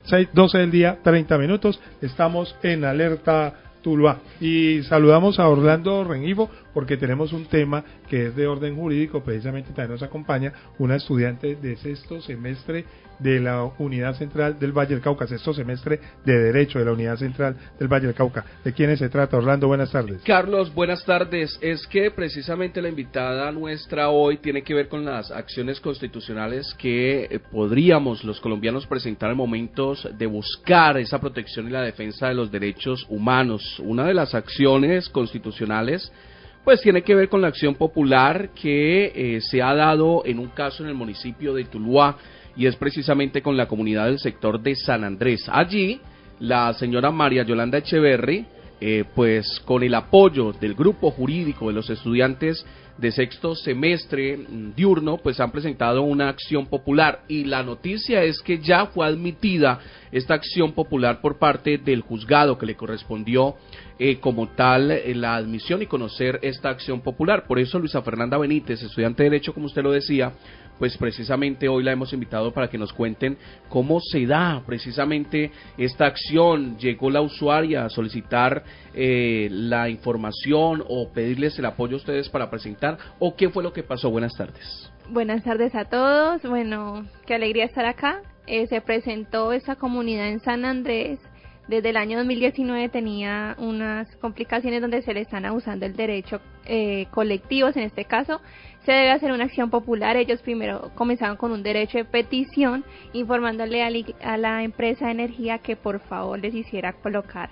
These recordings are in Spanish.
12 del día, 30 minutos. Estamos en Alerta Tuluá y saludamos a Orlando Rengifo porque tenemos un tema que es de orden jurídico. Precisamente también nos acompaña una estudiante de sexto semestre de la Unidad Central del Valle del Cauca, sexto semestre de Derecho de la Unidad Central del Valle del Cauca. ¿De quiénes se trata, Orlando? Buenas tardes. Carlos, buenas tardes. Es que precisamente la invitada nuestra hoy tiene que ver con las acciones constitucionales que podríamos los colombianos presentar en momentos de buscar esa protección y la defensa de los derechos humanos. Una de las acciones constitucionales pues tiene que ver con la acción popular que se ha dado en un caso en el municipio de Tuluá, y es precisamente con la comunidad del sector de San Andrés. Allí, la señora María Yolanda Echeverry, pues con el apoyo del grupo jurídico de los estudiantes de sexto semestre diurno, pues han presentado una acción popular, y la noticia es que ya fue admitida esta acción popular por parte del juzgado que le correspondió como tal la admisión y conocer esta acción popular. Por eso Luisa Fernanda Benítez, estudiante de Derecho, como usted lo decía, pues precisamente hoy la hemos invitado para que nos cuenten cómo se da precisamente esta acción. ¿Llegó la usuaria a solicitar la información o pedirles el apoyo a ustedes para presentar, o qué fue lo que pasó? Buenas tardes. Buenas tardes a todos. Bueno, qué alegría estar acá. Se presentó esta comunidad en San Andrés. Desde el año 2019 tenía unas complicaciones donde se le están abusando el derecho colectivos. En este caso se debe hacer una acción popular. Ellos primero comenzaron con un derecho de petición, informándole a la empresa de energía que por favor les hiciera colocar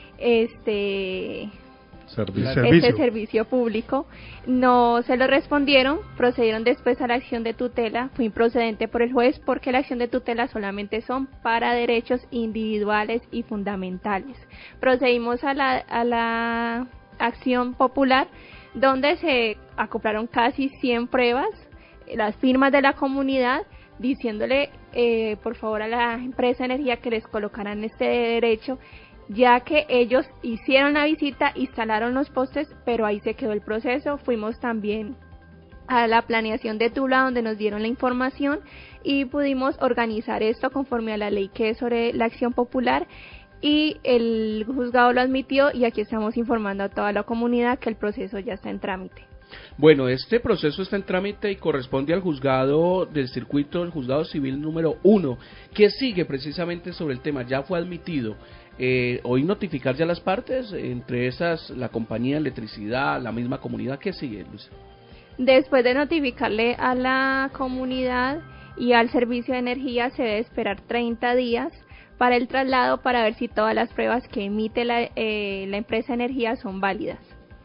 este servicio público. No se lo respondieron, procedieron después a la acción de tutela. Fue improcedente por el juez porque la acción de tutela solamente son para derechos individuales y fundamentales. Procedimos a la acción popular, donde se acoplaron casi 100 pruebas, las firmas de la comunidad, diciéndole por favor a la empresa de energía que les colocaran este derecho, ya que ellos hicieron la visita, instalaron los postes, pero ahí se quedó el proceso. Fuimos también a la planeación de Tula, donde nos dieron la información y pudimos organizar esto conforme a la ley que es sobre la acción popular, y el juzgado lo admitió, y aquí estamos informando a toda la comunidad que el proceso ya está en trámite. Bueno, este proceso está en trámite y corresponde al juzgado del circuito, el juzgado civil número 1, que sigue precisamente sobre el tema. Ya fue admitido. Hoy notificar ya las partes, entre esas la compañía de electricidad, la misma comunidad. ¿Qué sigue, Luis? Después de notificarle a la comunidad y al servicio de energía, se debe esperar 30 días para el traslado, para ver si todas las pruebas que emite la empresa de energía son válidas.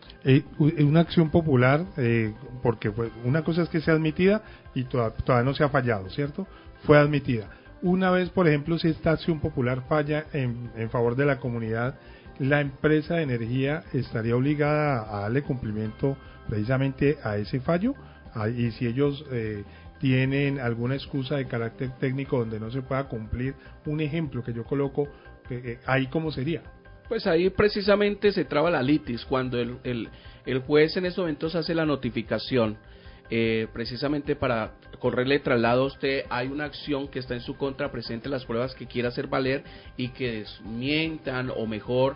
Una acción popular, porque una cosa es que sea admitida y todavía no se ha fallado, ¿cierto? Fue admitida. Una vez, por ejemplo, si esta acción popular falla en favor de la comunidad, la empresa de energía estaría obligada a darle cumplimiento precisamente a ese fallo, y si ellos tienen alguna excusa de carácter técnico donde no se pueda cumplir, un ejemplo que yo coloco, ahí ¿cómo sería? Pues ahí precisamente se traba la litis, cuando el juez en estos momentos hace la notificación, precisamente para correrle traslado a usted. Hay una acción que está en su contra, presente las pruebas que quiera hacer valer y que desmientan o mejor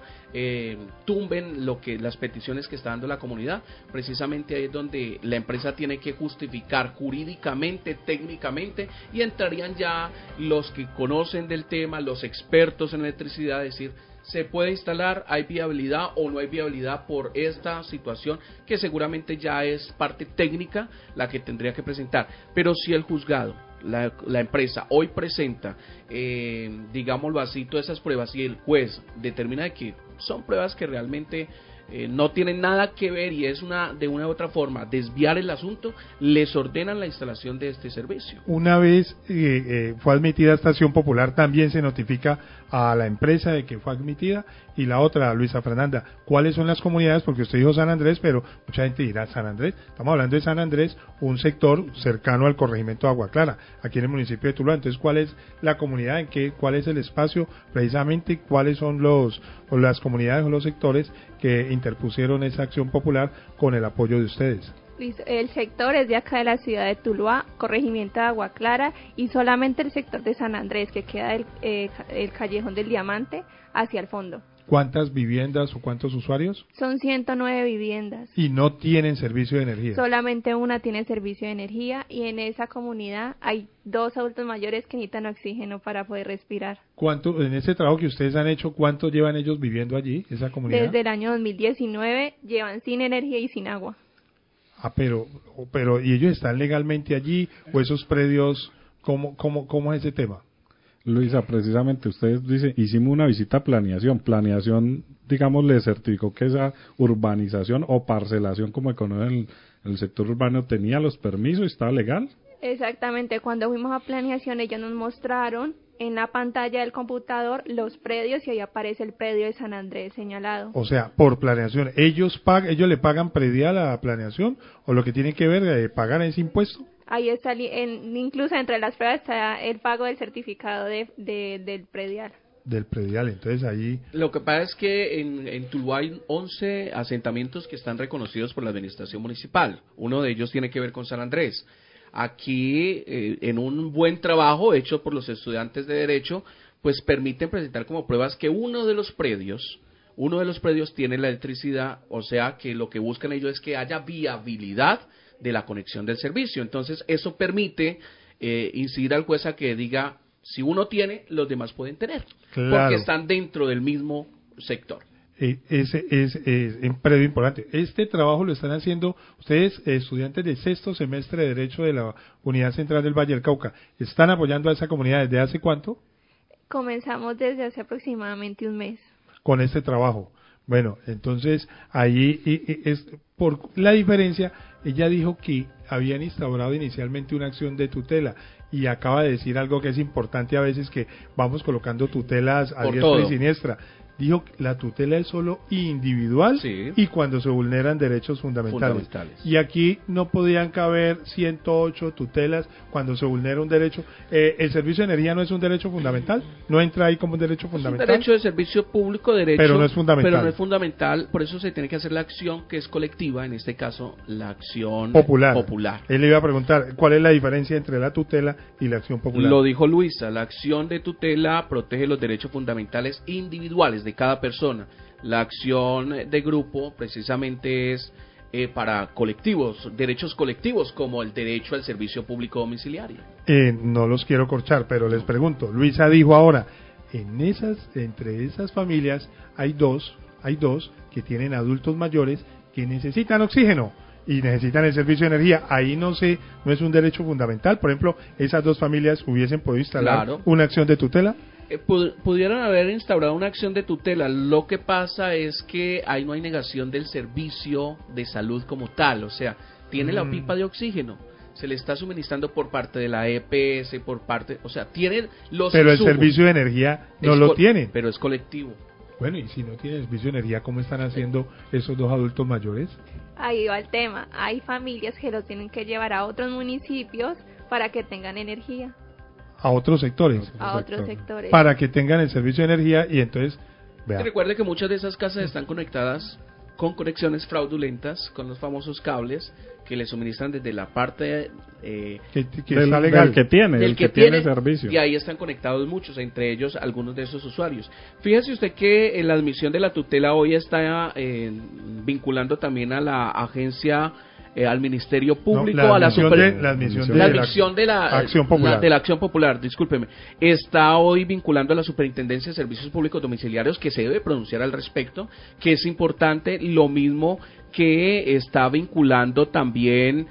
tumben las peticiones que está dando la comunidad. Precisamente ahí es donde la empresa tiene que justificar jurídicamente, técnicamente, y entrarían ya los que conocen del tema, los expertos en electricidad, a decir se puede instalar, hay viabilidad o no hay viabilidad por esta situación, que seguramente ya es parte técnica la que tendría que presentar. Pero si el juzgado, la empresa hoy presenta, digámoslo así, todas esas pruebas, y el juez determina de que son pruebas que realmente no tienen nada que ver y es de una u otra forma desviar el asunto, les ordenan la instalación de este servicio. Una vez fue admitida esta acción popular, también se notifica a la empresa de que fue admitida. Y la otra, Luisa Fernanda, ¿cuáles son las comunidades? Porque usted dijo San Andrés, pero mucha gente dirá San Andrés. Estamos hablando de San Andrés, un sector cercano al corregimiento de Agua Clara, aquí en el municipio de Tuluá. Entonces, ¿cuál es la comunidad? ¿Cuál es el espacio? Precisamente, ¿cuáles son las comunidades o los sectores que interpusieron esa acción popular con el apoyo de ustedes? El sector es de acá de la ciudad de Tuluá, corregimiento de Agua Clara, y solamente el sector de San Andrés, que queda el Callejón del Diamante, hacia el fondo. ¿Cuántas viviendas o cuántos usuarios? Son 109 viviendas. Y no tienen servicio de energía. Solamente una tiene servicio de energía, y en esa comunidad hay 2 adultos mayores que necesitan oxígeno para poder respirar. ¿Cuánto, en ese trabajo que ustedes han hecho, cuánto llevan ellos viviendo allí, esa comunidad? Desde el año 2019 llevan sin energía y sin agua. Pero ¿y ellos están legalmente allí o esos predios, cómo es ese tema? Luisa, precisamente ustedes dicen, hicimos una visita a planeación, digamos, le certificó que esa urbanización o parcelación, como conocen en el sector urbano, tenía los permisos, estaba legal. Exactamente, cuando fuimos a planeación ellos nos mostraron en la pantalla del computador los predios y ahí aparece el predio de San Andrés señalado. O sea, por planeación, ellos le pagan predial a la planeación, o lo que tienen que ver, pagar ese impuesto. Ahí está, incluso entre las pruebas está el pago del certificado del predial. Del predial, entonces ahí... Lo que pasa es que en Tuluá hay 11 asentamientos que están reconocidos por la administración municipal. Uno de ellos tiene que ver con San Andrés. Aquí, en un buen trabajo hecho por los estudiantes de Derecho, pues permiten presentar como pruebas que uno de los predios tiene la electricidad, o sea que lo que buscan ellos es que haya viabilidad de la conexión del servicio. Entonces, eso permite incidir al juez a que diga, si uno tiene, los demás pueden tener, claro, porque están dentro del mismo sector. Ese es un predio importante. Este trabajo lo están haciendo ustedes, estudiantes de sexto semestre de Derecho de la Unidad Central del Valle del Cauca. ¿Están apoyando a esa comunidad desde hace cuánto? Comenzamos desde hace aproximadamente un mes. Con este trabajo. Bueno, entonces ahí es por la diferencia. Ella dijo que habían instaurado inicialmente una acción de tutela y acaba de decir algo que es importante a veces, que vamos colocando tutelas a diestra y siniestra. Dijo que la tutela es solo individual, sí, y cuando se vulneran derechos fundamentales. Y aquí no podían caber 108 tutelas cuando se vulnera un derecho. ¿El servicio de energía no es un derecho fundamental? ¿No entra ahí como un derecho fundamental? Es un derecho de servicio público, pero no es fundamental. Pero no es fundamental, por eso se tiene que hacer la acción que es colectiva, en este caso la acción popular. Él le iba a preguntar, ¿cuál es la diferencia entre la tutela y la acción popular? Lo dijo Luisa, la acción de tutela protege los derechos fundamentales individuales de cada persona. La acción de grupo precisamente es para colectivos, derechos colectivos, como el derecho al servicio público domiciliario. No los quiero corchar, pero les pregunto, Luisa dijo ahora, entre esas familias hay dos que tienen adultos mayores que necesitan oxígeno y necesitan el servicio de energía. Ahí no es un derecho fundamental. Por ejemplo, esas dos familias hubiesen podido instalar una acción de tutela. Pudieron haber instaurado una acción de tutela. Lo que pasa es que ahí no hay negación del servicio de salud como tal. O sea, tiene la pipa de oxígeno, se le está suministrando por parte de la EPS, o sea, tienen los pero insumos. El servicio de energía no lo tienen. Pero es colectivo. Bueno, y si no tienen servicio de energía, ¿cómo están haciendo esos dos adultos mayores? Ahí va el tema. Hay familias que los tienen que llevar a otros municipios para que tengan energía. A otros sectores. A otros sectores. Para que tengan el servicio de energía y entonces... Recuerde que muchas de esas casas están conectadas con conexiones fraudulentas, con los famosos cables que le suministran desde la parte que está legal, del que tiene servicio. Y ahí están conectados muchos, entre ellos algunos de esos usuarios. Fíjese usted que en la admisión de la tutela hoy está vinculando también a la agencia, al Ministerio Público, a la admisión de la Acción Popular, discúlpeme, está hoy vinculando a la Superintendencia de Servicios Públicos Domiciliarios, que se debe pronunciar al respecto, que es importante, lo mismo que está vinculando también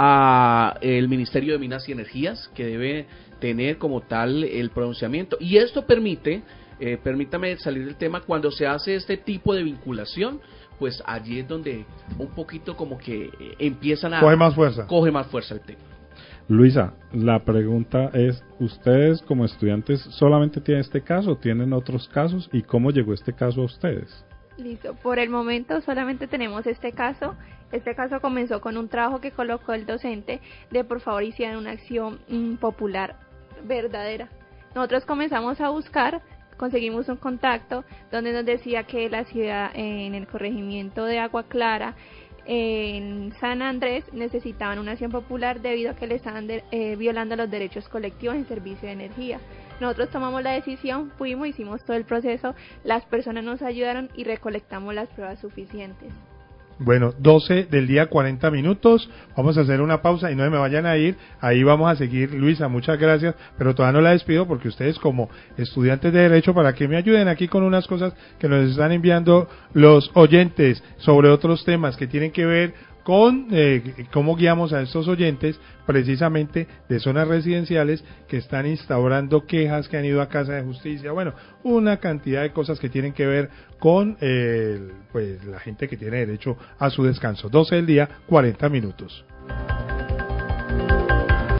a el Ministerio de Minas y Energías, que debe tener como tal el pronunciamiento, y esto permite, permítame salir del tema, cuando se hace este tipo de vinculación, pues allí es donde un poquito como que empiezan a... Coge más fuerza el tema. Luisa, la pregunta es, ¿ustedes como estudiantes solamente tienen este caso o tienen otros casos? ¿Y cómo llegó este caso a ustedes? Listo, por el momento solamente tenemos este caso. Este caso comenzó con un trabajo que colocó el docente de por favor hicieran una acción popular verdadera. Nosotros comenzamos a buscar, conseguimos un contacto donde nos decía que la ciudad, en el corregimiento de Agua Clara, en San Andrés necesitaban una acción popular debido a que le estaban violando los derechos colectivos en servicio de energía. Nosotros tomamos la decisión, fuimos, hicimos todo el proceso, las personas nos ayudaron y recolectamos las pruebas suficientes. Bueno, 12 del día, 40 minutos. Vamos a hacer una pausa y no se me vayan a ir. Ahí vamos a seguir. Luisa, muchas gracias, pero todavía no la despido porque ustedes como estudiantes de Derecho, para que me ayuden aquí con unas cosas que nos están enviando los oyentes sobre otros temas que tienen que ver con cómo guiamos a estos oyentes precisamente de zonas residenciales que están instaurando quejas, que han ido a Casa de Justicia, bueno, una cantidad de cosas que tienen que ver con pues la gente que tiene derecho a su descanso. 12 del día, 40 minutos.